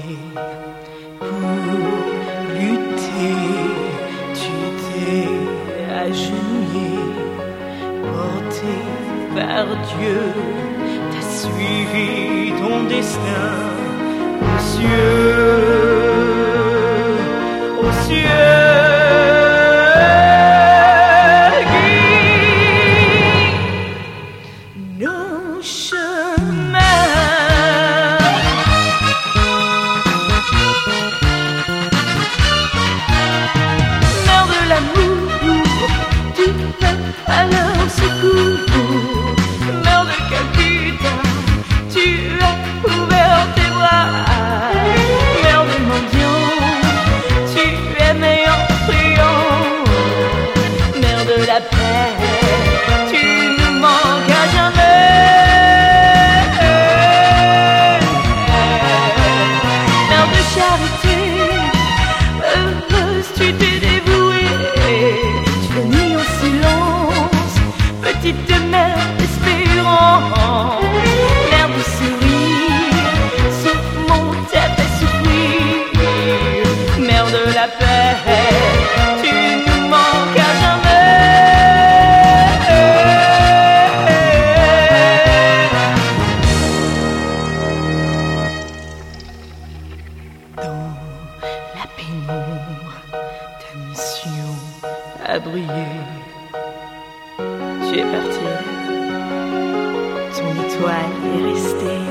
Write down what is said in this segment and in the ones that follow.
pour lutter. Tu t'es agenouillé, porté par Dieu. T'as suivi ton destin aux cieux, aux cieux. Petite mère d'espérance, mère de sourire, sur mon tapis souffrir, mère de la paix, tu nous manques à jamais. Dans la pénombre, ta mission a brillé. Tu es parti, ton étoile est restée.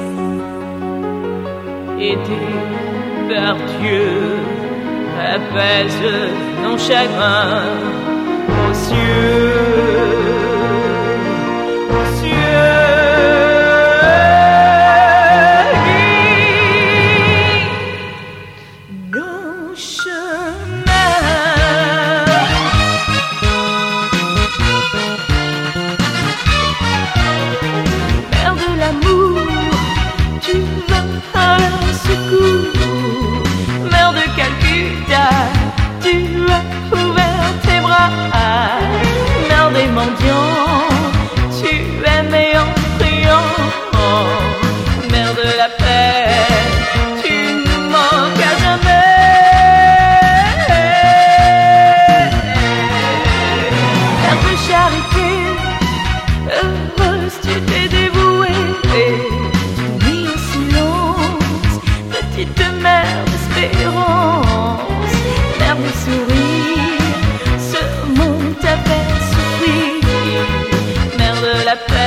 Aidé par Dieu, apaise nos chagrins aux cieux, aux cieux. Nos chemins. Tu vas à leur secours, mère de Calcutta, tu as ouvert tes bras, mère des mendiants, tu aimais en priant, mère de la paix, tu nous manques à jamais. Mère de charité, heureuse tu t'es dévouée. Petite mère d'espérance, mère de sourire, ce monde t'a fait souffrir, mère de la paix.